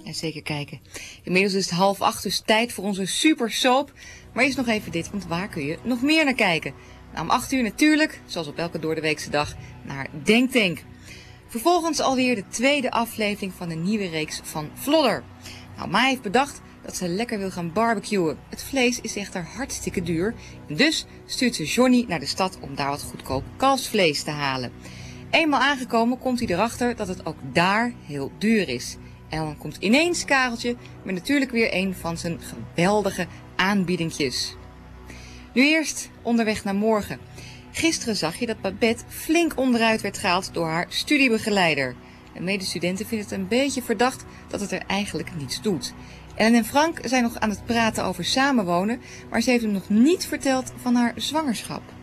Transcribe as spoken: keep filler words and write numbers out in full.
Ja, zeker kijken. Inmiddels is het half acht, dus tijd voor onze super soap. Maar eerst nog even dit, want waar kun je nog meer naar kijken? Nou, om acht uur natuurlijk, zoals op elke doordeweekse dag, naar Denktank. Vervolgens alweer de tweede aflevering van de nieuwe reeks van Vlodder. Nou, Ma heeft bedacht dat ze lekker wil gaan barbecuen. Het vlees is echter hartstikke duur. En dus stuurt ze Johnny naar de stad om daar wat goedkoop kalfsvlees te halen. Eenmaal aangekomen komt hij erachter dat het ook daar heel duur is. En dan komt ineens Kareltje met natuurlijk weer een van zijn geweldige aanbiedingjes. Nu eerst onderweg naar morgen. Gisteren zag je dat Babette flink onderuit werd gehaald door haar studiebegeleider. De medestudenten vinden het een beetje verdacht dat het er eigenlijk niets doet. Ellen en Frank zijn nog aan het praten over samenwonen, maar ze heeft hem nog niet verteld van haar zwangerschap.